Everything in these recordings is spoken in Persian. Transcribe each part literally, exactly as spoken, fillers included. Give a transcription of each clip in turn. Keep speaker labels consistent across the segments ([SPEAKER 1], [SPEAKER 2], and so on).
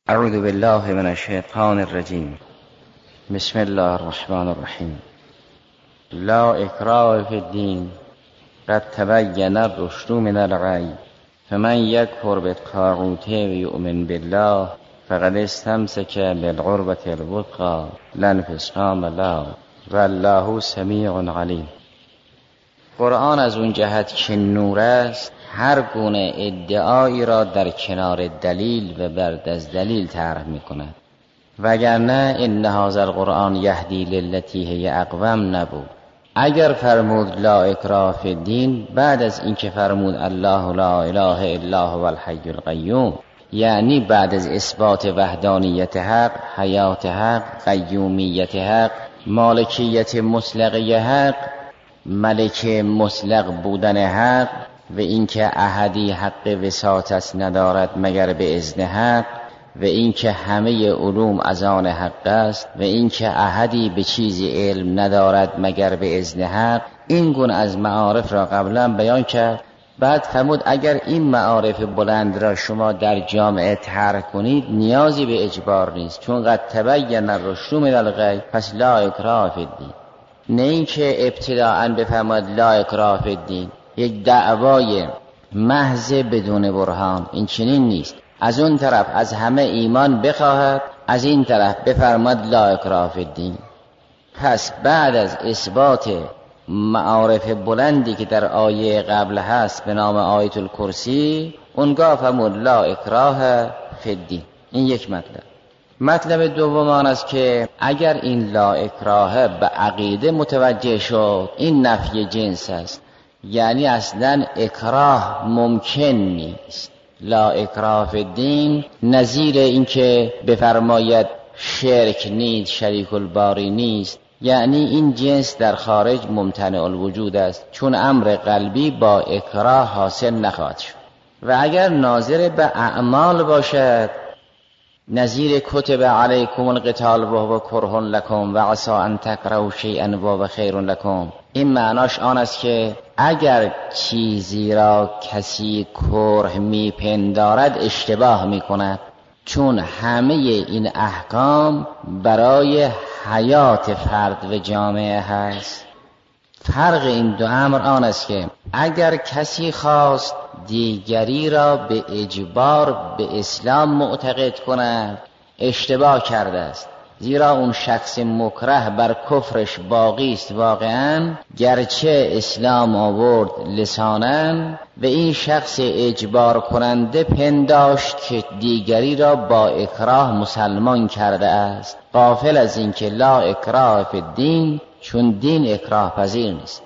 [SPEAKER 1] اعوذ بالله من الشیطان الرجیم. بسم الله الرحمن الرحیم. لا اکراه فی الدین قد تبین الرشد من الغی فمن یکفر بالطاغوت ویؤمن بالله فقد استمسک بالعروة الوثقی لا انفصام لها والله سمیع علیم. قرآن از اون جهت که نور است هر گونه ادعایی را در کنار دلیل و بعد از دلیل طرح می‌کند، وگرنه ان هذا القرآن یهدی للتی هی اقوم نبود. اگر فرمود لا اکراه فی الدین بعد از اینکه فرمود الله لا اله الا هو الحی القیوم، یعنی بعد از اثبات وحدانیت حق، حیات حق، قیومیت حق، مالکیت مطلقه حق، ملک مطلق بودن حق و اینکه احدی حق وساطت ندارد مگر به اذن حق و اینکه همه علوم از آن حق است و اینکه احدی به چیزی علم ندارد مگر به اذن حق، این گونه از معارف را قبلا بیان کرد. بعد فرمود اگر این معارف بلند را شما در جامعه طرح کنید نیازی به اجبار نیست، چون قد تبین الرشد من الغی، پس لا اکراه فی الدین. نه اینکه ابتداءً بفرماید لا اکراه فی الدین، یک دعوای محض بدون برهان، این چنین نیست. از اون طرف از همه ایمان بخواهد، از این طرف بفرماید لا اکراه فی الدین. پس بعد از اثبات معارف بلندی که در آیه قبل هست به نام آیت الکرسی، اونگاه فرمود لا اکراه فی الدین. این یک مطلب. مطلب دوم آن است که اگر این لا اکراه به عقیده متوجه شد، این نفی جنس است، یعنی اصلا اکراه ممکن نیست. لا اکراه فی الدین نظیر این که بفرماید شرک نیست، شریک الباری نیست، یعنی این جنس در خارج ممتنع الوجود است، چون امر قلبی با اکراه حاصل نخواهد شد. و اگر ناظر به اعمال باشد، نظیر کتب علیکم القتال وهو کره لکم و عسى ان تکرهوا شیئا وهو خیر لکم، این معناش آن است که اگر چیزی را کسی کره میپندارد اشتباه میکند، چون همه این احکام برای حیات فرد و جامعه هست. فرق این دو امر آن است که اگر کسی خواست دیگری را به اجبار به اسلام معتقد کند، اشتباه کرده است، زیرا اون شخص مکره بر کفرش باقی است واقعا، گرچه اسلام آورد لساناً، و این شخص اجبار کننده پنداشت که دیگری را با اکراه مسلمان کرده است، غافل از این که لا اکراه فی الدین، چون دین اکراه پذیر نیست.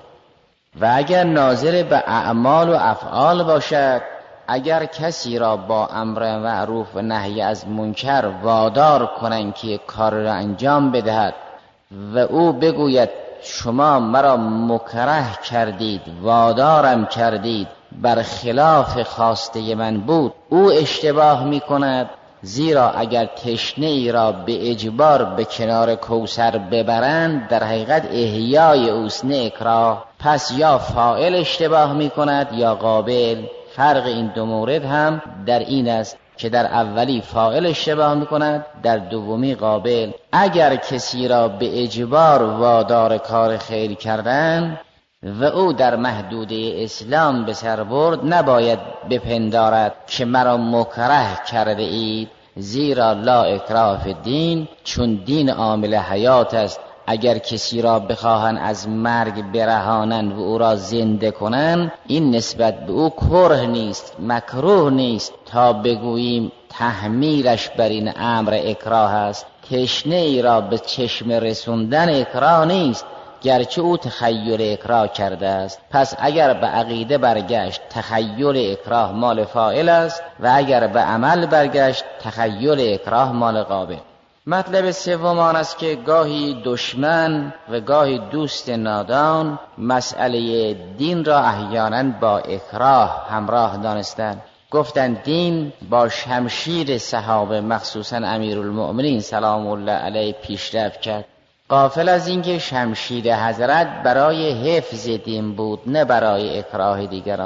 [SPEAKER 1] و اگر ناظر به اعمال و افعال باشد، اگر کسی را با امر معروف و نهی از منکر وادار کنند که کار را انجام بدهد و او بگوید شما مرا مکره کردید، وادارم کردید، بر خلاف خواسته من بود، او اشتباه می کند، زیرا اگر تشنه ای را به اجبار به کنار کوثر ببرند در حقیقت احیای اوست نه اکراه. پس یا فاعل اشتباه می کند یا قابل. فرق این دو مورد هم در این است که در اولی فاعل اشتباه می کند، در دومی قابل. اگر کسی را به اجبار وادار کار خیر کردن و او در محدوده اسلام به سر برد، نباید بپندارد که مرا مکره کرده اید، زیرا لا اکراه فی الدین، چون دین عامل حیات است. اگر کسی را بخواهند از مرگ برهانند و او را زنده کنند، این نسبت به او کره نیست، مکروه نیست تا بگوییم تحمیلش بر این امر اکراه است. تشنه ای را به چشم رسوندن اکراه نیست، گرچه او تخیل اکراه کرده است. پس اگر به عقیده برگشت، تخیل اکراه مال فاعل است، و اگر به عمل برگشت، تخیل اکراه مال قابل. مطلب سوم آن است که گاهی دشمن و گاهی دوست نادان مسئله دین را احیانا با اکراه همراه دانستند. گفتند دین با شمشیر صحابه مخصوصا امیرالمؤمنین سلام الله علیه پیشرفت کرد، غافل از اینکه شمشیر حضرت برای حفظ دین بود نه برای اکراه دیگران.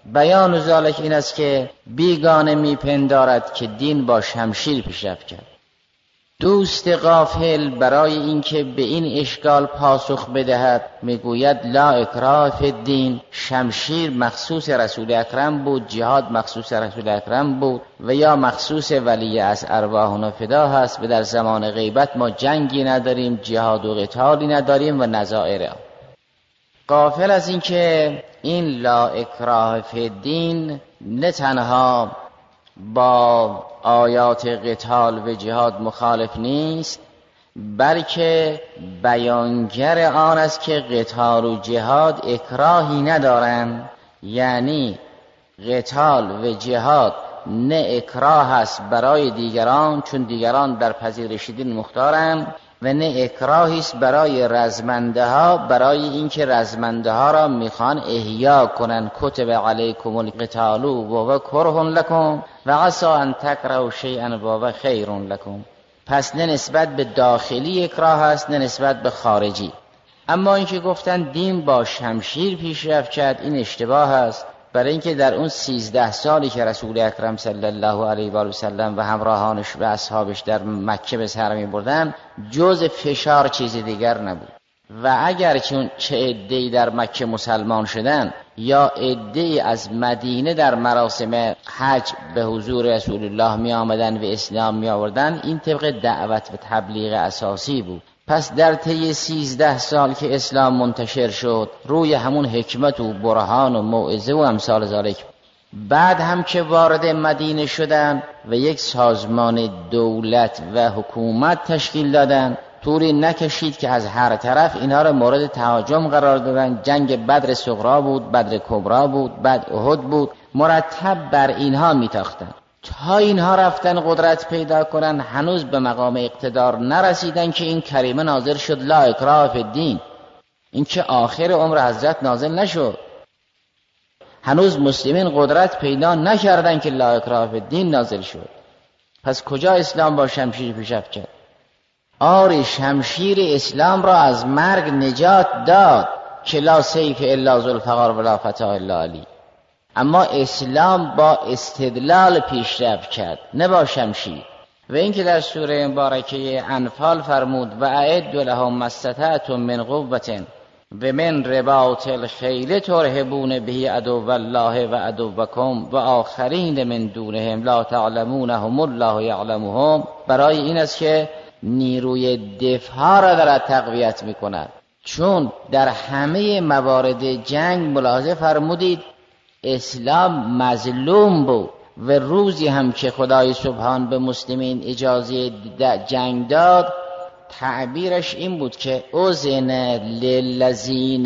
[SPEAKER 1] بیان ذالک این است که بیگانه میپندارد که دین با شمشیر پیشرفت کرد. دوست غافل برای اینکه به این اشکال پاسخ بدهد میگوید لا اکراه فی الدین، شمشیر مخصوص رسول اکرم بود، جهاد مخصوص رسول اکرم بود و یا مخصوص ولی از ارواحنا فدا هست و در زمان غیبت ما جنگی نداریم، جهاد و قتالی نداریم و نظائر. غافل از اینکه این لا اکراه فی الدین نه تنها با آیات قتال و جهاد مخالف نیست، بلکه بیانگر آن است که قتال و جهاد اکراهی ندارند، یعنی قتال و جهاد نه اکراه است برای دیگران چون دیگران در پذیرش دین مختارند و نه اکراهی است برای رزمنده ها برای اینکه رزمنده ها را میخوان احیا کنن. کتب علیکم القتال و هو کره لکم و عسى ان تکرهوا شیئا و هو خیر لکم. پس نه نسبت به داخلی اکراه است نه نسبت به خارجی. اما اینکه گفتن دین با شمشیر پیشرفت کرد این اشتباه است، برای اینکه در اون سیزده سالی که رسول اکرم صلی الله علیه و سلم و همراهانش و اصحابش در مکه به سر می بردن جز فشار چیز دیگر نبود. و اگر چه عده‌ای در مکه مسلمان شدن یا عده‌ای از مدینه در مراسم حج به حضور رسول الله می آمدن و اسلام می آوردن، این طبق دعوت و تبلیغ اساسی بود. پس در طی سیزده سال که اسلام منتشر شد روی همون حکمت و برهان و موعظه و امثال ذالک، بعد هم که وارد مدینه شدن و یک سازمان دولت و حکومت تشکیل دادن، طوری نکشید که از هر طرف اینها را مورد تهاجم قرار دادن. جنگ بدر صغرا بود، بدر کبرا بود، بعد احد بود، مرتب بر اینها میتاختن تا اینها رفتن قدرت پیدا کنن. هنوز به مقام اقتدار نرسیدن که این کریمه نازل شد لا اکراه فی الدین، این که آخر عمر حضرت نازل نشد. هنوز مسلمین قدرت پیدا نکردن که لا اکراه فی الدین نازل شد. پس کجا اسلام با شمشیر پیشرفت کرد؟ آری شمشیر اسلام را از مرگ نجات داد که لا سیف الا ذوالفقار ولا فتح الا علی. اما اسلام با استدلال پیشرفت کرد نه با شمشیر. و اینکه در سوره مبارکه انفال فرمود و اعد لهم ما استطعتم من قوة و من رباط الخیل ترهبون به عدو الله و عدوکم و آخرین من دونهم لا تعلمونهم الله یعلمهم، برای این است که نیروی دفاع را دارد تقویت می کند. چون در همه موارد جنگ ملاحظه فرمودید اسلام مظلوم بود و روزی هم که خدای سبحان به مسلمین اجازه جنگ داد تعبیرش این بود که اذن للذین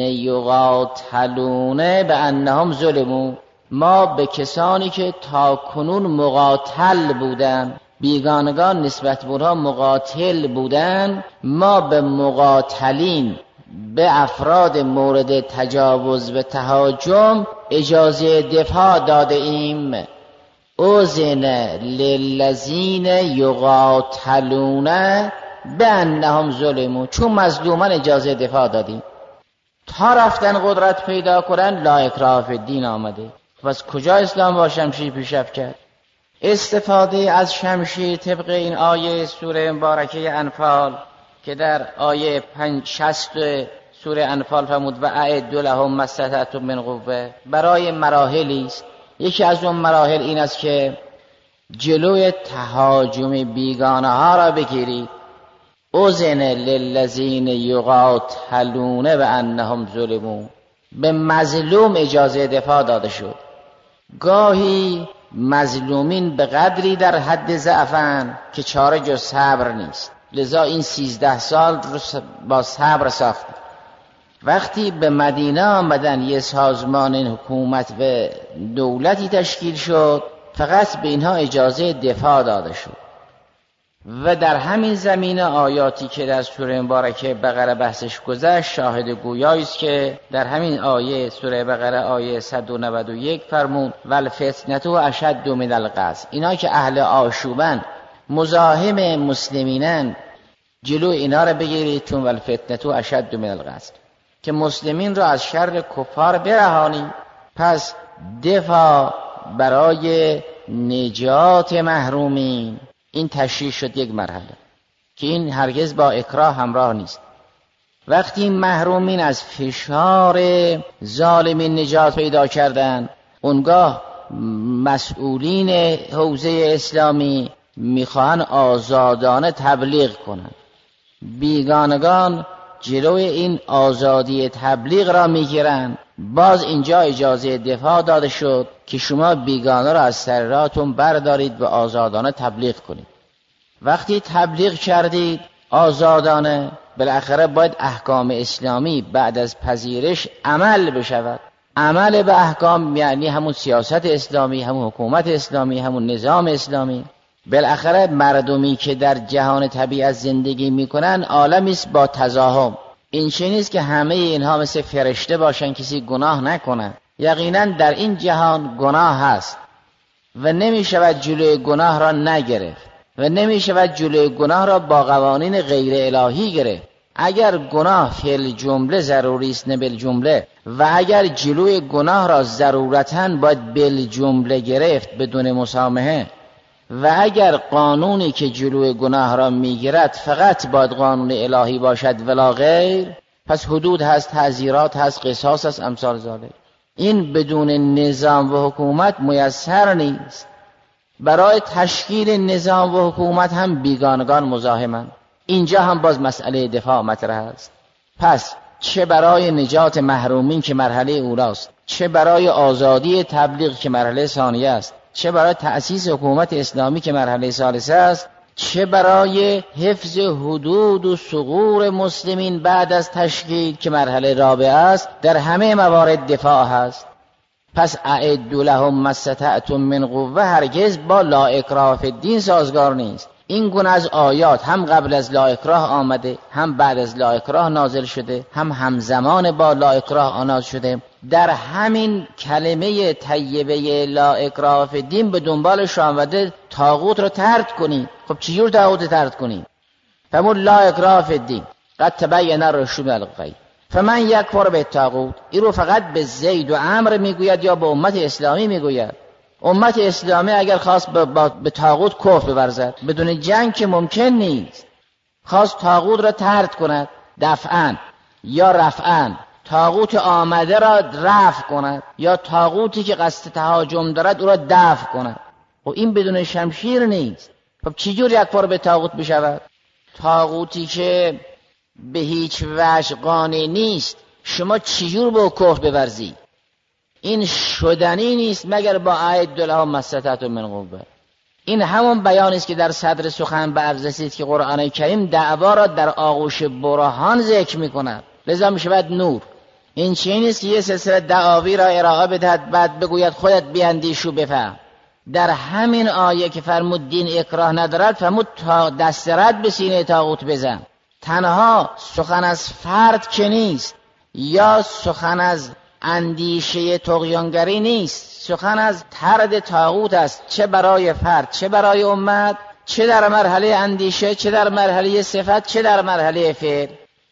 [SPEAKER 1] یقاتلون بانهم ظلموا، ما به کسانی که تا کنون مقاتل بودن، بیگانگان نسبت به اونها مقاتل بودن، ما به مقاتلین به افراد مورد تجاوز و تهاجم اجازه دفاع داده ایم. اذن للذین یقاتلون بانهم ظلموا، چون مظلومان اجازه دفاع دادیم تا رفتن قدرت پیدا کنن لا اکراه فی الدین آمده. پس کجا اسلام با شمشیر پیشرفت کرد؟ استفاده از شمشیر طبق این آیه سوره مبارکه انفال که در آیه پنج شصت سوره انفال فرمود و اعد لهم ما استطعتم من قوة، برای مراحلی است. یکی از اون مراحل این است که جلوی تهاجم بیگانه ها را بگیرید. اذن للذین یقاتلون بانهم ظلموا، به مظلوم اجازه دفاع داده شد. گاهی مظلومین به قدری در حد ضعفن که چاره جز صبر نیست، لذا این سیزده سال رو با صبر ساخت. وقتی به مدینه آمدن یه سازمان حکومت و دولتی تشکیل شد، فقط به اینها اجازه دفاع داده شد. و در همین زمینه آیاتی که در سوره مبارکه بقره بحثش گذشت شاهد گویایی است که در همین آیه سوره بقره آیه صد و نود و یک فرمود والفتنة اشد من القتل، اینا که اهل آشوبن مزاحم مسلمینن جلو اینا را بگیرید، چون والفتنة اشد من القتل، که مسلمین را از شر کفار برهانید. پس دفاع برای نجات محرومین، این تشریح شد یک مرحله که این هرگز با اکراه همراه نیست. وقتی محرومین از فشار ظالمین نجات پیدا کردن، اونگاه مسئولین حوزه اسلامی میخواهن آزادانه تبلیغ کنند. بیگانگان جلوی این آزادی تبلیغ را میگیرند. باز اینجا اجازه دفاع داده شد که شما بیگانه را از سر راهتون بردارید و آزادانه تبلیغ کنید. وقتی تبلیغ کردید آزادانه، بالاخره باید احکام اسلامی بعد از پذیرش عمل بشود. عمل به احکام یعنی همون سیاست اسلامی، همون حکومت اسلامی، همون نظام اسلامی. بالاخره مردمی که در جهان طبیعت زندگی میکنن عالمی است با تزاحم. این چه نیست که همه اینها مثل فرشته باشن کسی گناه نکنه. یقینا در این جهان گناه هست و نمیشود جلوی گناه را نگرفت و نمیشود جلوی گناه را با قوانین غیر الهی گرفت. اگر گناه فعل جمله ضروری است نه بل جمله، و اگر جلوی گناه را ضرورتاً باید بل جمله گرفت بدون مسامحه، و اگر قانونی که جلوی گناه را میگیرد فقط باید قانون الهی باشد ولا غیر، پس حدود هست، تعزیرات هست، قصاص هست، امثال ذالک. این بدون نظام و حکومت میسر نیست. برای تشکیل نظام و حکومت هم بیگانگان مزاحمند. اینجا هم باز مسئله دفاع مطرح است. پس چه برای نجات محرومین که مرحله اولاست، چه برای آزادی تبلیغ که مرحله ثانیه است، چه برای تأسیس حکومت اسلامی که مرحله ثالثه است، چه برای حفظ حدود و ثغور مسلمین بعد از تشکیل که مرحله رابعه است، در همه موارد دفاع هست. پس اعدوا لهم ما استطعتم من قوه هرگز با لا اکراه فی الدین سازگار نیست. این گونه از آیات هم قبل از لا اکراه آمده، هم بعد از لا اکراه نازل شده، هم همزمان با لا اکراه نازل شده. در همین کلمه طیبه لا اکراه فی الدین به دنبالش آمده طاغوت رو طرد کنی. خب چجور طاغوت طرد کنی؟ فمون لا اکراه فی الدین قد تبین الرشد من الغی فمن یکفر بالطاغوت. این رو فقط به زید و عمرو میگوید یا به امت اسلامی میگوید؟ امت اسلامی اگر خواست به طاغوت کفر بورزد بدون جنگ که ممکن نیست، خواست طاغوت را طرد کند دفعاً یا رفعاً، طاغوت آمده را رفع کند یا طاغوتی که قصد تهاجم دارد او را دفع کند. و این بدون شمشیر نیست. خب چجور یکفر به طاغوت بشود؟ طاغوتی که به هیچ وجه قانع نیست شما چجور به کفر بورزی؟ این شدنی نیست مگر با اعدوا لهم ما استطعتم من قوه. این همون بیانی است که در صدر سخن به عرض رسید که قرآن کریم دعوا را در آغوش برهان ذکر می‌کند، لذا میشود نور. این چیزی نیست که یه سلسله دعاوی را ارائه بدهد بعد بگوید خودت بیاندیش و بفهم. در همین آیه که فرمود دین اکراه ندارد، فرمود تا دست رد به سینه طاغوت بزن. تنها سخن از فرد که نیست یا سخن از اندیشه طغیانگری نیست، سخن از طرد طاغوت است، چه برای فرد چه برای امت، چه در مرحله اندیشه، چه در مرحله صفت، چه در مرحله فعل.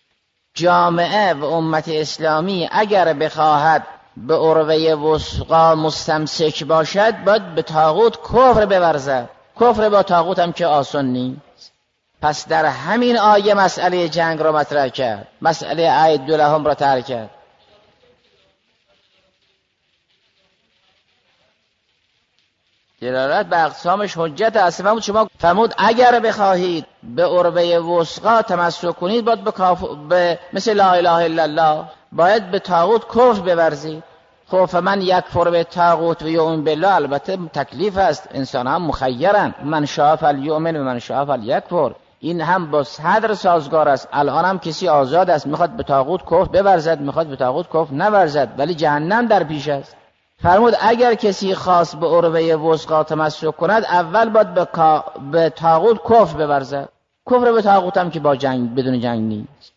[SPEAKER 1] جامعه و امت اسلامی اگر بخواهد به عروه وثقا مستمسک باشد باید به طاغوت کفر بورزد. کفر با طاغوت هم که آسان نیست. پس در همین آیه مسئله جنگ را مطرح کرد، مسئله اعدوا لهم را طرح کرد. دلالت به اقسامش حجت است. فرمود شما فرمود اگر بخواهید به عروه وثقا تمسک کنید باید به, کاف... به مثل لا اله الا الله باید به طاغوت کفر بورزید. خب فمن یکفر به طاغوت و یؤمن بالله، البته تکلیف است، انسان هم مخیرن، من شاء فلیؤمن و من شاء فلیکفر. این هم با صدر سازگار است. الان هم کسی آزاد است، میخواد به طاغوت کفر بورزد، میخواد به طاغوت کفر نورزد، ولی جهنم در پیش است. فرمود اگر کسی خواست به عروه وثقا تمسک کند اول باید به, کا... به طاغوت کفر بورزد. کفر به طاغوت هم که با جنگ بدون جنگ نیست.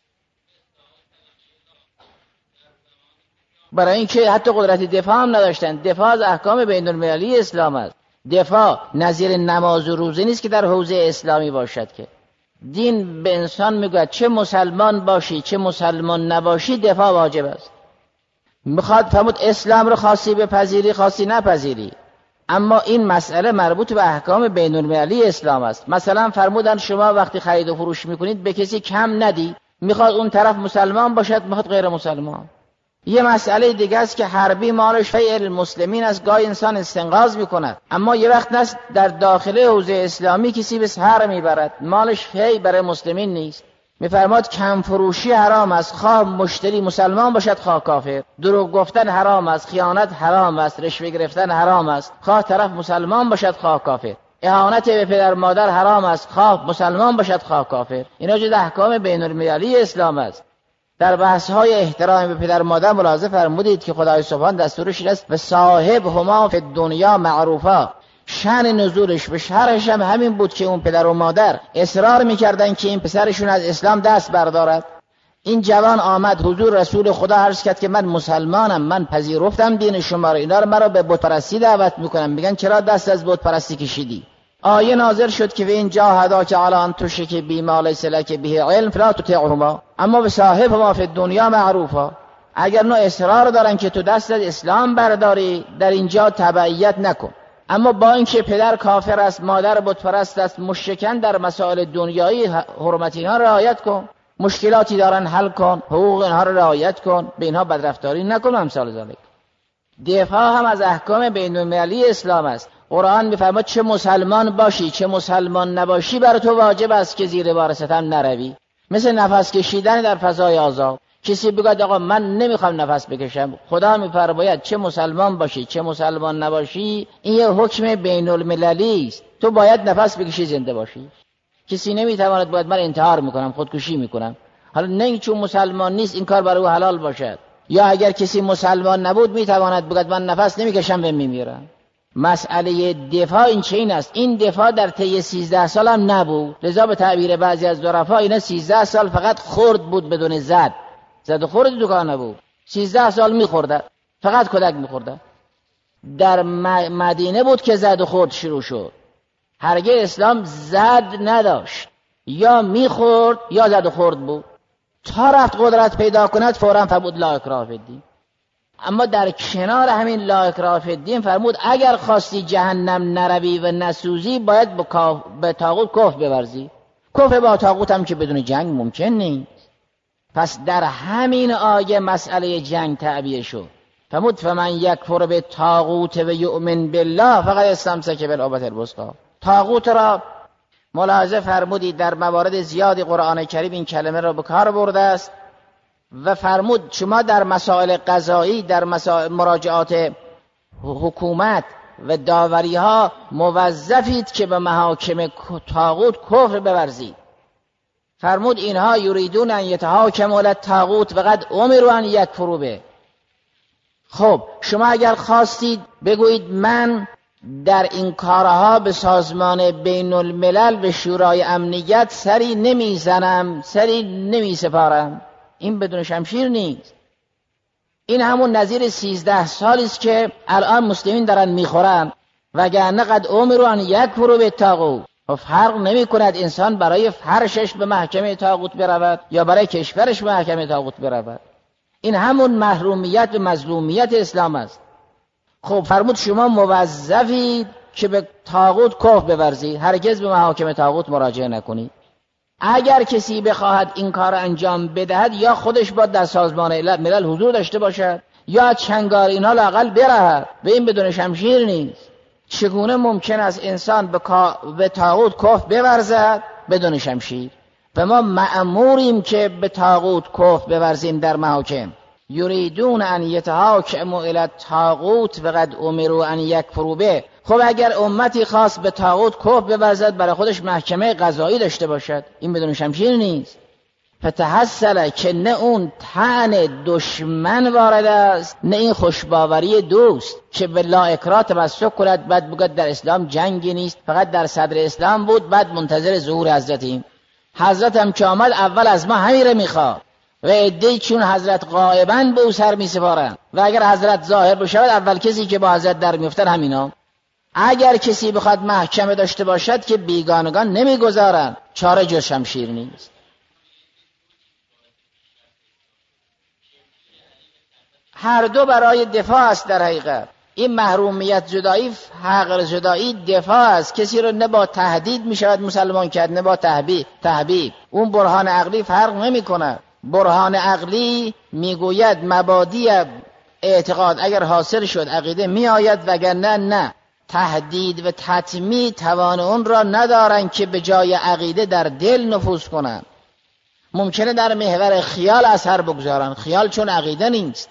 [SPEAKER 1] برای اینکه حتی قدرت دفاع هم نداشتن. دفاع از احکام بین المللی اسلام است. دفاع نظیر نماز و روزه نیست که در حوزه اسلامی باشد که دین به انسان میگوید چه مسلمان باشی چه مسلمان نباشی دفاع واجب است.
[SPEAKER 2] میخواد فرمود اسلام رو خاصی بپذیری خاصی نپذیری، اما این مسئله مربوط به احکام بین المللی اسلام است. مثلا فرمودن شما وقتی خرید و فروش میکنید به کسی کم ندی، میخواد اون طرف مسلمان باشد میخواد غیر مسلمان. یه مسئله دیگه است که حربی مالش فیع المسلمین است، گاهی انسان استنقاض میکند، اما یه وقت نست در داخل حوزه اسلامی کسی به سحر میبرد، مالش فیع برای مسلمین نیست. میفرماد کم فروشی حرام است، خواه مشتری مسلمان باشد خواه کافر. دروغ گفتن حرام است، خیانت حرام است، رشوه گرفتن حرام است، خواه طرف مسلمان باشد خواه کافر. اهانت به پدر مادر حرام است، خواه مسلمان باشد خواه کافر. اینا جز احکام بین المللی اسلام است. در بحث های احترام به پدر مادر ملاحظه فرمودید که خدای سبحان دستورش این است و صاحب هما فی الدنیا معروفا. شأن نزولش و شرحش هم همین بود که اون پدر و مادر اصرار میکردن که این پسرشون از اسلام دست بردارد. این جوان آمد حضور رسول خدا عرض کرد که من مسلمانم، من پذیرفتم دین شما رو، اینا رو مرا به بت پرستی دعوت میکنم. میگن چرا دست از بت پرستی کشیدی؟ آیه نازل شد که و این جاهداک علی ان تشرک بی ما لیس لک به علم فلا تطعهما، اما به صاحب ما فی الدنیا معروفا. اگر نو اصرار دارن که تو دست از اسلام برداری، در اینجا تبعیت نکن. اما با اینکه پدر کافر است، مادر بت پرست است، مشرکن در مسائل دنیایی حرمت اینها رعایت کن، مشکلاتی دارن حل کن، حقوق اینها رو رعایت کن، به اینها بدرفتاری نکن، امثال ذالک. دفاع هم از احکام بین المللی اسلام است. قرآن میفرماید چه مسلمان باشی چه مسلمان نباشی بر تو واجب است که زیر بار ستم نروی. مثل نفس کشیدن در فضای آزاد. کسی بگه آقا من نمیخوام نفس بکشم، خدا میفرماید چه مسلمان باشی چه مسلمان نباشی، این یه حکم بین المللی است، تو باید نفس بکشی زنده باشی. کسی نمیتواند باید من انتحار میکنم خودکشی میکنم، حالا نه چون مسلمان نیست این کار برای او حلال باشد، یا اگر کسی مسلمان نبود میتواند بگه من نفس نمیکشم و میمیرم. مسئله دفاع این چه این است؟ این دفاع در طی سیزده سال هم نبود، لذا به تعبیر بعضی از ظرفا اینا سیزده سال فقط خورد بود بدون زد، زد و خورد تو کار نبود. سیزده سال میخورده، فقط کدک میخورده. در مدینه بود که زد و خورد شروع شد. هرگز اسلام زد نداشت، یا میخورد یا زد و خورد بود. تا رفت قدرت پیدا کند فوراً فرمود لا اکراه فی الدین. اما در کنار همین لا اکراه فی الدین فرمود اگر خواستی جهنم نروی و نسوزی باید به طاغوت کفر بورزی. کفر با طاغوت هم که بدون جنگ ممکن نیست. پس در همین آیه مسئله جنگ تعبیه شد. فرمود فمن یکفر بالطاغوت و یؤمن بالله فقد استمسک بالعروة الوثقی. طاغوت را ملاحظه فرمودید در موارد زیادی قرآن کریم این کلمه را به کار برده است و فرمود شما در مسائل قضایی، در مسائل مراجعات حکومت و داوری ها موظفید که به محاکم طاغوت کفر بورزید. فرمود اینها یریدون ان یتحاکموا الی الطاغوت و قد امروا ان یکفروا به. خب شما اگر خواستید بگویید من در این کارها به سازمان بین الملل به شورای امنیت سری نمیزنم، سری نمیسپارم، این بدون شمشیر نیست. این همون نظیر سیزده سالی است که الان مسلمین دارن میخورن، وگرنه قد امروا ان یکفروا بالطاغوت. و فرق نمی کند انسان برای فرشش به محکمه طاغوت برود یا برای کشورش به محکمه طاغوت برود. این همون محرومیت و مظلومیت اسلام است. خب فرمود شما موظفید که به طاغوت کفر بورزید، هرگز به محاکم طاغوت مراجعه نکنید. اگر کسی بخواهد این کار انجام بدهد یا خودش باید در سازمان ملل حضور داشته باشد یا چنگار اینها لااقل برهد، به این بدون شمشیر نیست. چگونه ممکن است انسان به, کا... به طاغوت کفر بورزد بدون شمشیر؟ و ما مأموریم که به طاغوت کفر بورزیم در محاکم. یریدون ان یتحاکموا الی الطاغوت و قد امروا ان یکفروا به. خب اگر امتی خاص به طاغوت کفر بورزد برای خودش محکمه قضایی داشته باشد، این بدون شمشیر نیست. فتحصل که نه اون طعن دشمن وارد است نه این خوشباوری دوست که به لا اکراه تمسک کند، بعد بگد در اسلام جنگی نیست، فقط در صدر اسلام بود، بعد منتظر ظهور حضرتیم. حضرت هم که آمد اول از ما همیره میخواد و عده‌ای چون حضرت غایبند به او سر میسپارند و اگر حضرت ظاهر بشود اول کسی که با حضرت در میفتن همینا. اگر کسی بخواد محکمه داشته باشد که بیگانگان نمیگذارند، چاره جز شمشیر نیست. هر دو برای دفاع است. در حقیقت این محرومیت زدایی، فقر زدایی دفاع است. کسی رو نه با تهدید می شود مسلمان کرد نه با تحبیب. تحبیب اون برهان عقلی فرق نمی کند. برهان عقلی میگوید مبادی اعتقاد اگر حاصل شد عقیده می آید، وگرنه نه. تهدید و تطمیع توان اون را ندارن که به جای عقیده در دل نفوذ کنند. ممکنه در محور خیال اثر بگذارن، خیال چون عقیده نیست.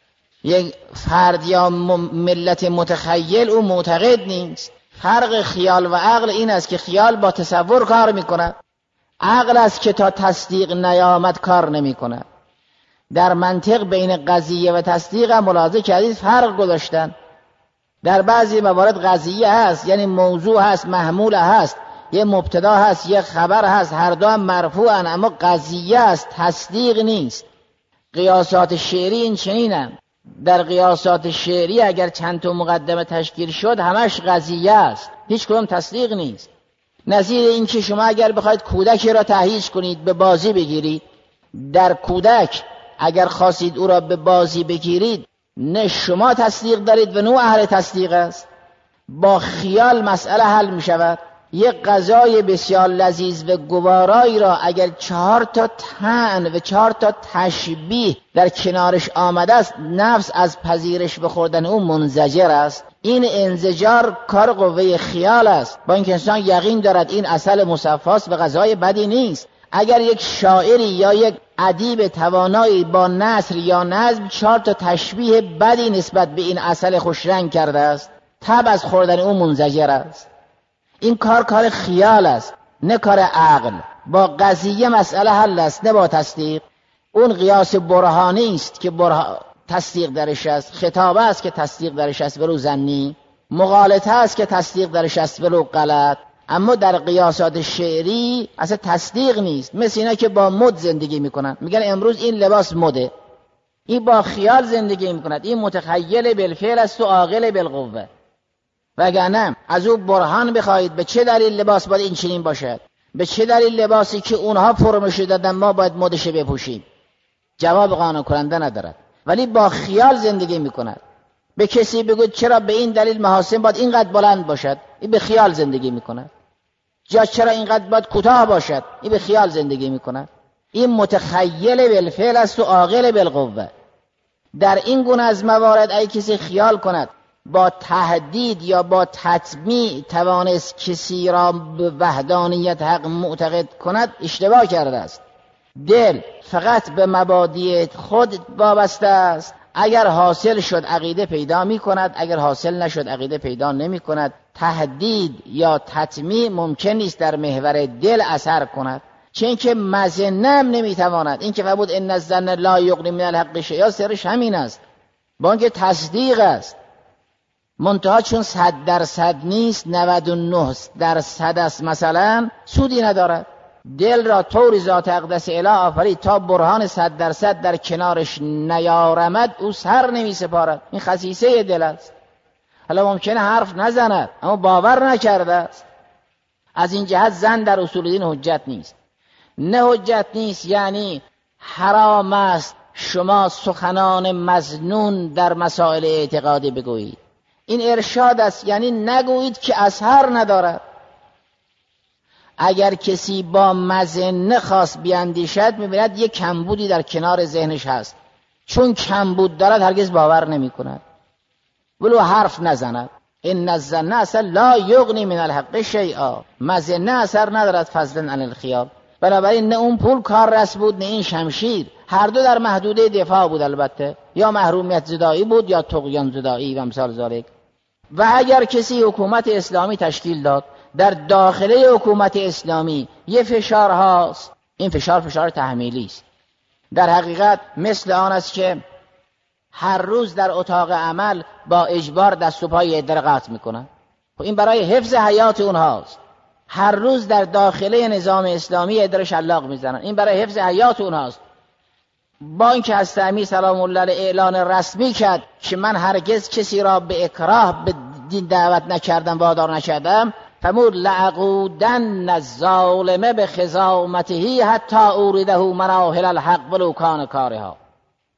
[SPEAKER 2] یک فرد یا ملت متخیل او معتقد نیست. فرق خیال و عقل این است که خیال با تصور کار میکنه، عقل است که تا تصدیق نیامد کار نمیکنه. در منطق بین قضیه و تصدیق هم ملاحظه کردید فرق گذاشتن. در بعضی موارد قضیه هست یعنی موضوع هست، محمول هست، یه مبتدا هست یه خبر هست، هر دو هم مرفوعن، اما قضیه است، تصدیق نیست. قیاسات شعری این چنینن. در قیاسات شعری اگر چند تا مقدمه تشکیل شد همش قضیه است، هیچ کدوم تصدیق نیست. نظیر این که شما اگر بخواید کودکی را تهییج کنید به بازی بگیرید، در کودک اگر خواستید او را به بازی بگیرید نه شما تصدیق دارید و نه اهل تصدیق است. با خیال مسئله حل می شود. یک غذای بسیار لذیذ و گوارایی را اگر چهار تا طعن و چهار تا تشبیه در کنارش آمده است، نفس از پذیرش بخوردن او منزجر است. این انزجار کار قوه خیال است، با اینکه انسان یقین دارد این عسل مصفاست و غذای بدی نیست. اگر یک شاعری یا یک ادیب توانایی با نثر یا نظم چهار تا تشبیه بدی نسبت به این عسل خوشرنگ کرده است، تب از خوردن او منزجر است. این کار کار خیال است نه کار عقل. با قضیه مسئله حل است نه با تصدیق. اون قیاس برهانی است که برها... تصدیق درش است، خطابه است که تصدیق درش است ولو ظنی، مغالطه است که تصدیق درش است ولو غلط. اما در قیاسات شعری اصلا تصدیق نیست. مثل اینا که با مد زندگی میکنن، میگن امروز این لباس مده. این با خیال زندگی میکند، این متخیل بالفعل است و عاقل بالقوه. وگرنه از او برهان بخواهید به چه دلیل لباس باید این چنین باشد، به چه دلیل لباسی که اونها فرمش دادن ما باید مدش بپوشیم، جواب قانع کننده ندارد. ولی با خیال زندگی میکند. به کسی بگوید چرا به این دلیل محاسن باید اینقدر بلند باشد، این به خیال زندگی میکند. یا چرا اینقدر باید کوتاه باشد، این به خیال زندگی میکند. این متخیل بالفعل است و عاقل بالقوه. در این گونه از موارد ای کسی خیال کند با تهدید یا با تطمیع توانست کسی را به وحدانیت حق معتقد کند، اشتباه کرده است. دل فقط به مبادی خود وابسته است. اگر حاصل شد عقیده پیدا می کند، اگر حاصل نشد عقیده پیدا نمی کند. تهدید یا تطمیع ممکن نیست در محور دل اثر کند، چون که مظنه نمی تواند. این که فرمود ان الظن لا یغنی من الحق شیئا، سرش همین است. با اینکه تصدیق است، منتها چون صد درصد نیست، نود و نه درصد است مثلا، سودی ندارد. دل را طوری ذات اقدس اله آفرید تا برهان صد درصد در کنارش نیارمد او سر نمی سپارد. این خصیصه دل است. حالا ممکنه حرف نزند اما باور نکرده است. از این جهت زن در اصول دین حجت نیست. نه حجت نیست یعنی حرام است شما سخنان مظنون در مسائل اعتقادی بگویید. این ارشاد است، یعنی نگویید که اثر ندارد. اگر کسی با مظنه خواست بیاندیشد می‌بیند یک کمبودی در کنار ذهنش هست، چون کمبود دارد هرگز باور نمی کند ولو حرف نزند. ان الظن اصلا لا یغنی من الحق شیئا، مظنه اثر ندارد فضلا عن الخیال. بنابراین نه اون پول کار رس بود نه این شمشیر، هر دو در محدوده دفاع بود. البته یا محرومیت زدایی بود یا طغیان زدایی و امثال ذالک. و اگر کسی حکومت اسلامی تشکیل داد، در داخله حکومت اسلامی یه فشار هاست، این فشار فشار تحمیلی است. در حقیقت مثل آن است که هر روز در اتاق عمل با اجبار دست و پای عده قطع میکنن. این برای حفظ حیات اونهاست. هر روز در داخله نظام اسلامی عده شلاق میزنن، این برای حفظ حیات اونهاست. با اینکه حضرت امیر سلام الله علیه اعلان رسمی کرد که من هرگز کسی را به اکراه به دین دعوت نکردم، وادار نکردم، فرمود لعقودن الظالم بخزامته حتی اوریده مناهل الحق ولو کان کارها.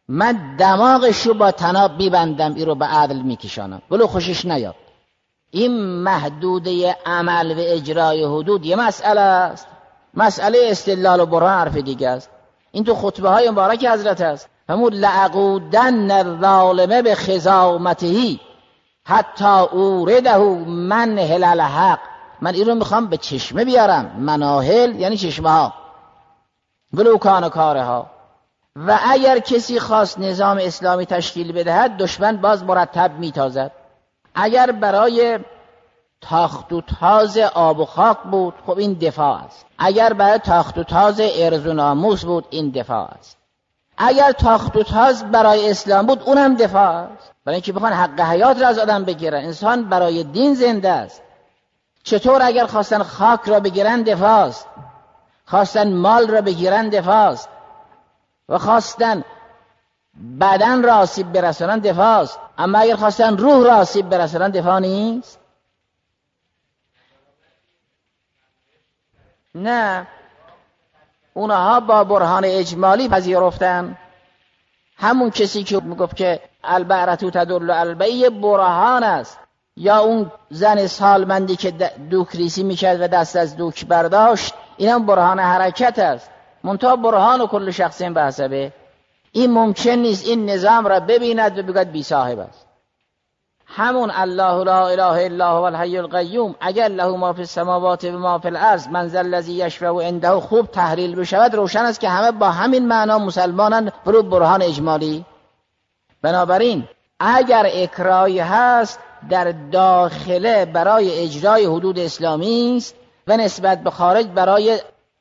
[SPEAKER 2] من دماغش رو با طناب میبندم، این رو به عدل میکشانم ولو خوشش نیاد. این محدوده عمل و اجرای حدود یه مسئله است، مسئله استدلال و برهان حرف دیگه است. این تو خطبه های مبارک حضرت است، همون لعقودن الظالمه به خزامتهی حتی اورده من هلال حق. من این رو میخوام به چشمه بیارم، مناهل یعنی چشمه ها، ولو کان کاره ها. و اگر کسی خواست نظام اسلامی تشکیل بدهد، دشمن باز مرتب میتازد. اگر برای تاخت و تاز آب و خاک بود، خب این دفاع است. اگر برای تاخت و تاز ارز و ناموس بود، این دفاع است. اگر تاخت و تاز برای اسلام بود، اونم دفاع است. برای اینکه بخوان حق حیات را از آدم بگیرن. انسان برای دین زنده است. چطور اگر خواستن خاک را بگیرن دفاع است، خواستن مال را بگیرن دفاع است، و خواستن بدن را آسیب برسانن دفاع است. اما اگر خواستن روح را آسیب برسانن دفاع نیست. نه، اونها با برهان اجمالی پذیرفتن. همون کسی که میگفت که البعرتو تدل البعی برهان است، یا اون زن سالمندی که دوک ریسی میکرد و دست از دوک برداشت، این هم برهان حرکت است. منتها برهان و کل شخص به حسبه. این ممکن نیست این نظام را ببیند و بگوید بی صاحب است. همون الله لا اله الا هو الحی القیوم، اگر له ما فی السماوات و ما فی الارض من ذا الذی یشفع عنده خوب تحلیل بشود، روشن است که همه با همین معنا مسلمانان برو برهان اجمالی. بنابراین اگر اکراهی هست در داخله برای اجرای حدود اسلامی است و نسبت به خارج برای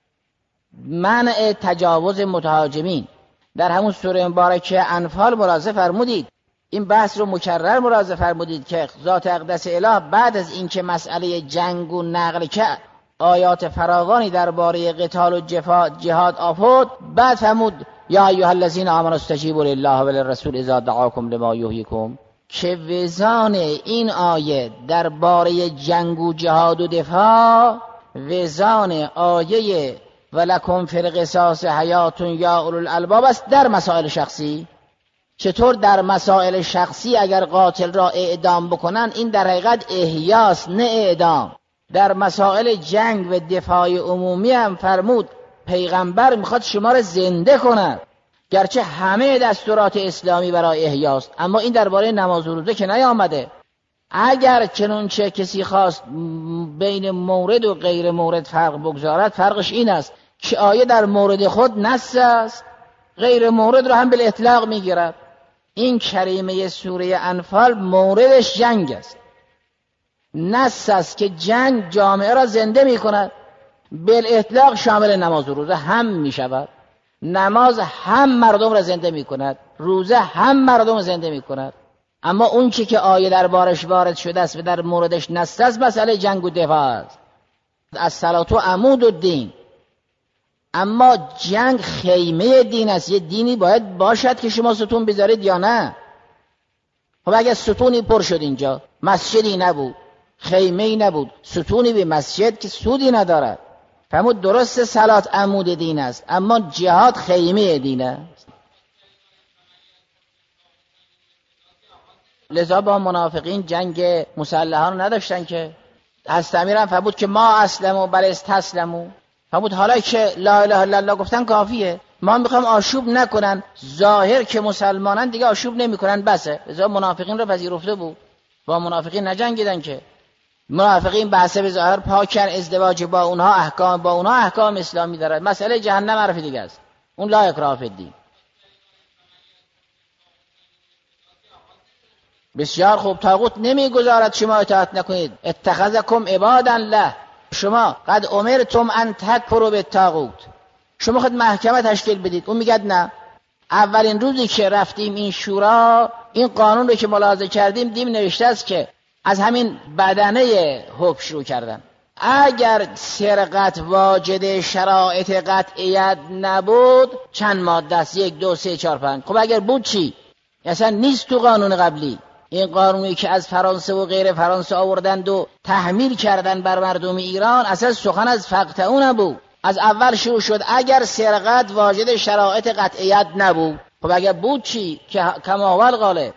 [SPEAKER 2] منع تجاوز متهاجمین. در همون سوره مبارکه انفال ملاحظه فرمودید، این بحث رو مکرر ملاحظه فرمودید که ذات اقدس اله بعد از اینکه مسئله جنگ و نقل که آیات فراوانی درباره قتال و جهاد آورد، بعد فرمود یا ایها الذین آمنوا استجیبوا لله و للرسول اذا دعاکم لما یحییکم، که وزان این آیه درباره جنگ و جهاد و دفاع وزان آیه ولکم فی القصاص حیات یا اولو الالباب است در مسائل شخصی. چطور در مسائل شخصی اگر قاتل را اعدام بکنن، این در حقیقت احیاست نه اعدام. در مسائل جنگ و دفاع عمومی هم فرمود پیغمبر میخواد شما را زنده کند، گرچه همه دستورات اسلامی برای احیاست، اما این درباره نماز و روزه که نیامده. اگر چنانچه کسی خواست بین مورد و غیر مورد فرق بگذارد، فرقش این است که آیه در مورد خود نص است، غیر مورد رو هم به اطلاق میگیرد. این کریمه سوره انفال موردش جنگ است، نص است که جنگ جامعه را زنده میکند، به اطلاق شامل نماز و روزه هم میشود. نماز هم مردم را زنده میکند، روزه هم مردم را زنده میکند. اما اون چی که آیه دربارش وارد شده است و در موردش نص است مسئله جنگ و دفاع است. الصلاة عمود الدین. اما جنگ خیمه دین است. یه دینی باید باشد که شما ستون بذارید یا نه. خب اگه ستونی پر شد اینجا، مسجدی نبود، خیمه‌ای نبود، ستونی به مسجد که سودی ندارد. فرمود درست صلات عمود دین است، اما جهاد خیمه دین است. لذا با منافقین جنگ مسلحان نداشتن که. حضرت امیر هم فرمود که ما اسلموا بل استسلموا. فرمود حالا که لا اله الا الله گفتن کافیه، ما میخوام آشوب نکنن، ظاهر که مسلمانان دیگه آشوب نمیکنن بسه. لذا منافقین رو پذیرفته بود، با منافقین نجنگیدن که. منافقین به حسب ظاهر پاکن، ازدواج با اونها احکام با اونها احکام اسلامی دارد. مسئله جهنم حرف دیگه است، اون لا اکراه فی الدین. بسیار خوب. طاغوت نمیگذارد شما اطاعت نکنید. اتخذکم عبادا له، شما قد امرتم ان تکفروا بالطاغوت، شما خود محکمه تشکیل بدید. اون میگه نه. اولین روزی که رفتیم این شورا، این قانون رو که ملاحظه کردیم دیم نوشته است که از همین بدنه حکم شروع کردن. اگر سرقت واجد شرایط قطعیت نبود چند ماده است؟ یک دو سه چهار پنج. خب اگر بود چی؟ اصلا نیست تو قانون قبلی. این قانونی که از فرانسه و غیر فرانسه آوردند و تحمیل کردن بر مردم ایران، اصلا سخن از فقط اون نبود. از اول شروع شد اگر سرقت واجد شرایط قطعیت نبود. خب اگر بود چی؟ که کماول غالب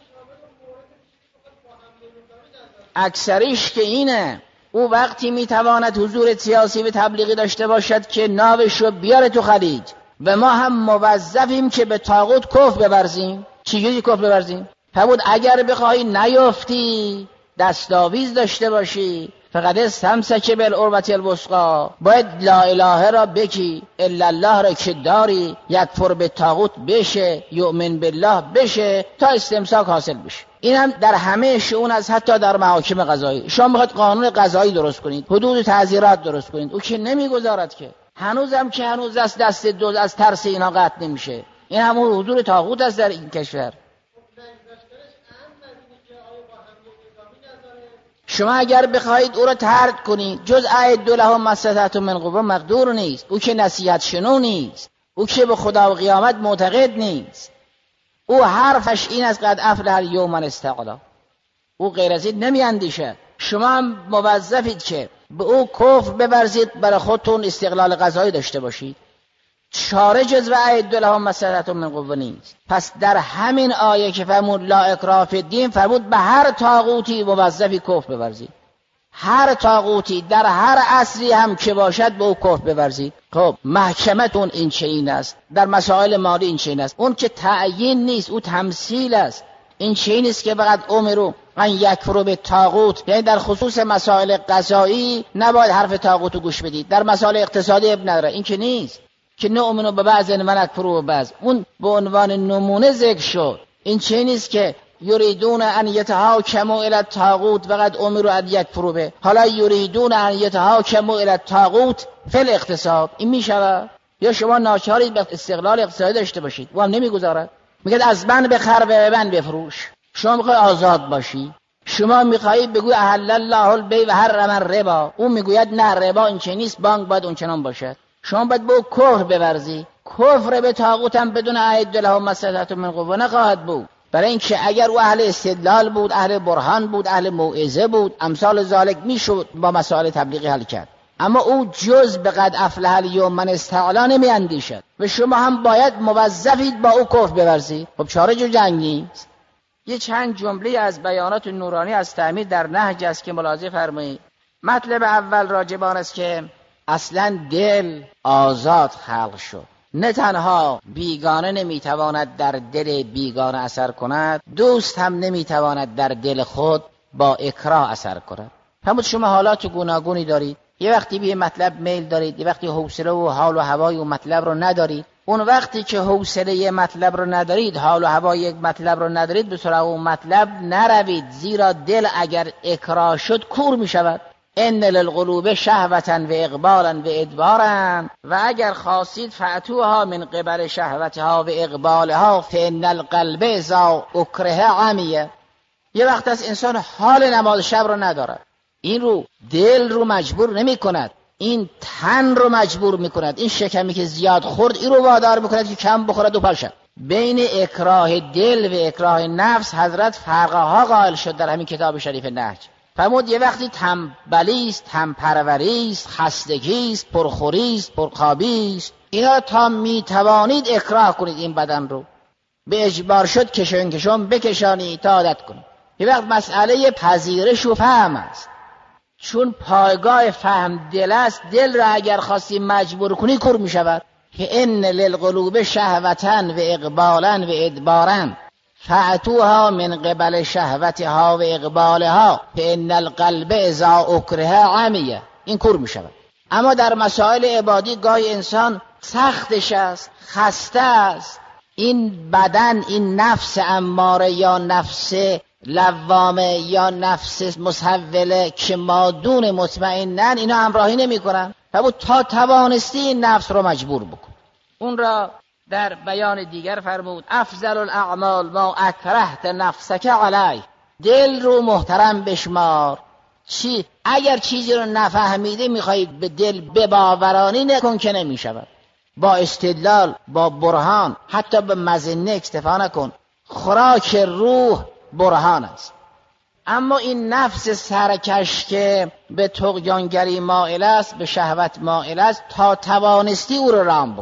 [SPEAKER 2] اکثریش که اینه، او وقتی میتواند حضور سیاسی و تبلیغی داشته باشد که ناوش رو بیاره تو خلیج و ما هم موظفیم که به طاغوت کفر بورزیم. چجوری کفر بورزیم؟ فرمود اگر بخواهی نیافتی دستاویز داشته باشی، فقط استمسک بالعروة الوثقی، باید لا اله را بکی، الا الله را که داری، یکفر به طاغوت بشه، یؤمن بالله بشه تا استمساک حاصل بشه. این هم در همه شئون از حتی در محاکم قضایی. شما میخواید قانون قضایی درست کنید، حدود تعزیرات درست کنید، او که نمیگذارد که. هنوزم که هنوز دست دست دو از ترس اینا قطع نمیشه. این همون حضور طاغوت است در این کشور. شما اگر بخواهید او را طرد کنید، جز اعد لهم ما استطعتم من قوة مقدور نیست. او که نصیحت شنو نیست، او که به خدا و قیامت معتقد نیست، او حرفش این از قد افلح الیوم من استعلی، او غیر از این نمی اندیشد. شما هم موظفید که به او کفر بورزید، برای خودتون استقلال قضایی داشته باشید. چاره جز و اعد لهم ما استطعتم من قوة نیست. پس در همین آیه که فرمود لا اکراه فی الدین، فرمود به هر طاغوتی موظفی کفر بورزید. هر طاغوتی در هر عصری هم که باشد به او کفر بورزید. خب محکمتون این چه این است، در مسائل مالی این چه این است. اون که تعیین نیست، او تمثیل است. این چه این است که فقط امرو ان یکفروا بالطاغوت، یعنی در خصوص مسائل قضایی نباید حرف طاغوت رو گوش بدید، در مسائل اقتصادی اب نداره. این که نیست که نؤمنو به بعض و نکفروا به بعض، اون به عنوان نمونه ذکر شد. این چه نیست که یریدون ان یتحاکموا الی الطاغوت فقط امروا ان یکفروا به، حالا یریدون ان یتحاکموا الی الطاغوت فی الاقتصاد. این میشود؟ یا شما ناچارید به استقلال اقتصادی داشته باشید، او هم نمیگذارد. میگه از بند بخر و به بند بفروش. شما میخوای آزاد باشی، شما میخوایی بگوی احل الله البیع و حرم الربا، او میگوید نه ربا این چه نیست، بانک باید اون چنان باشد. شما باید با کفر بورزی. کفر به طاغوت هم بدون اعد لهم ما استطعتم من قوة نخواهد بود، برای اینکه اگر او اهل استدلال بود، اهل برهان بود، اهل موعظه بود، امثال ذالک میشد با مسائل تبلیغی حل کرد. اما او جز به قد افلح الیوم من استعلا نمی اندیشد و شما هم باید موظفید با او کفر بورزید. خب چاره جو جنگ نیست. یه چند جمله از بیانات نورانی از تعمیر در نهج است که ملاحظه فرمایید. مطلب اول راجبان است که اصلا دل آزاد خلق شد، نه تنها بیگانه نمیتواند در دل بیگانه اثر کند، دوست هم نمیتواند در دل خود با اکراه اثر کند. همون شما حالات گوناگونی دارید، یه وقتی به مطلب میل دارید، یه وقتی حوصله و حال و هوای و مطلب رو ندارید. اون وقتی که حوصله مطلب رو ندارید، حال و هوای یک مطلب رو ندارید، به سراغ اون مطلب نروید، زیرا دل اگر اکراه شد کور می شود. ان للقلوب شهوتا و اقبالا و ادبارا، و اگر خواستید فاتوها من قبل شهوتها و اقبالها فان القلب اذا اکره عمیه. یه وقت از انسان حال نماز شب رو ندارد، این رو دل رو مجبور نمی کند، این تن رو مجبور می کند، این شکمی که زیاد خورد این رو وادار می کند که کم بخورد و پاشد. بین اکراه دل و اکراه نفس حضرت فرقها قائل شد در همین کتاب شریف نهج. فرمود یه وقتی تنبلی است، تنپروری است، خستگی است، پرخوری است، پرخوابی است، اینا تا می توانید اکراه کنید این بدن رو، به اجبار شد کشون کشون بکشانی تا عادت کنید. یه وقت مسئله پذیرش و فهم است، چون پایگاه فهم دل است، دل را اگر خواستی مجبور کنی کور می شود. که ان للقلوب شهوتا و اقبالا و ادبارا فأتوها من قبل شهوتها و اقبالها فان القلب اذا اکره عمیه، این کور می شود. اما در مسائل عبادی گاهی انسان سختش است، خسته است، این بدن، این نفس اماره یا نفس لوامه یا نفس مسوله که مادون مطمئنن، اینا همراهی نمی کنن. تا توانستی این نفس رو مجبور بکن. اون را در بیان دیگر فرمود افضل الاعمال ما اکرهت نفسک علی، دل رو محترم بشمار. چی؟ اگر چیزی رو نفهمیده میخوایی به دل بباورانی، نکن که نمی شود. با استدلال، با برهان، حتی به مظنه اکتفا نکن. خوراک روح برهان است. اما این نفس سرکش که به طغیانگری مائل است، به شهوت مائل است، تا توانستی او رو رام بکن.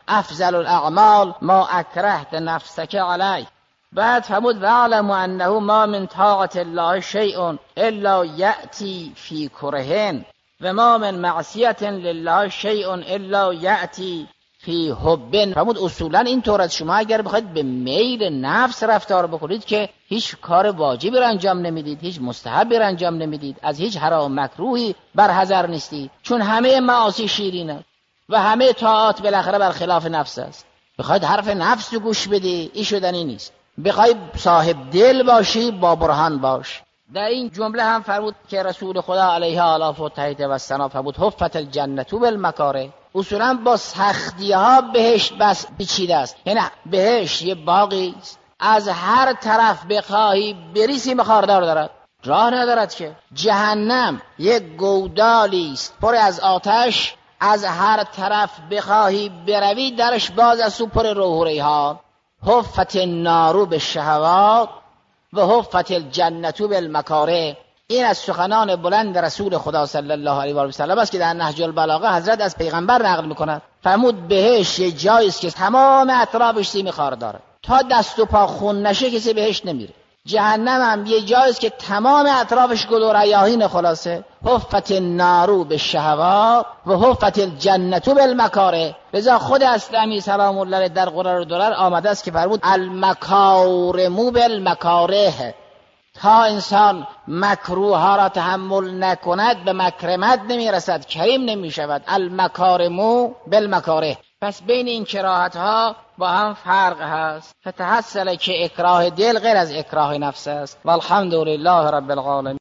[SPEAKER 2] افضل الاعمال ما اکرهت نفسک علیه. بعد فرمود واعلم انه ما من طاعت الله شیء الا یأتی فی کرهن و ما من معصیت لله شیء الا یأتی فی حب. فرمود اصولا این طور از شما اگر بخواید به میل نفس رفتار بکنید که هیچ کار واجبی را انجام نمیدید، هیچ مستحبی را انجام نمیدید، از هیچ حرام مکروهی برحذر نیستید، چون همه معاصی شیرین است و همه طاعات بالاخره بر خلاف نفس است. بخواید حرف نفس رو گوش بدی این شدنی نیست. بخوای صاحب دل باشی با برهان باش. در این جمله هم فرمود که رسول خدا علیه آلاف و تحیط و السلام فرمود حفت الجنة بالمکاره. اصولا با سختی ها بهشت بس پیچیده است. یعنی بهشت یه باغی است، از هر طرف بخواهی بری سیم خاردار دارد، راه ندارد که. جهنم یک گودالی است پر از آتش، از هر طرف بخواهی بروی درش باز از سو پر روح و ریحان. حفت النار بالشهوات و حفت الجنة بالمکاره. این از سخنان بلند رسول خدا صلی الله علیه و سلم است که در نهج البلاغه حضرت از پیغمبر نقل میکند. فرمود بهش یه جایی است که تمام اطرافش سیم خار داره، تا دست و پا خون نشه کسی بهش نمیره. جهنم هم یه جایی است که تمام اطرافش گل و ریاحین. خلاصه حفت النار بالشهوات و حفت الجنة بالمکاره. لذا خود اسلامی سلام الله علیه در قرآن و دلار آمده است که فرمود المکارم بالمکاره. تا انسان مکروه ها را تحمل نکند به مکرمت نمی رسد، کریم نمی شود. المکارم بالمکاره. پس بین این کراهت ها با هم فرق هست. فتحصل که اکراه دل غیر از اکراه نفس است. والحمد لله رب العالمین.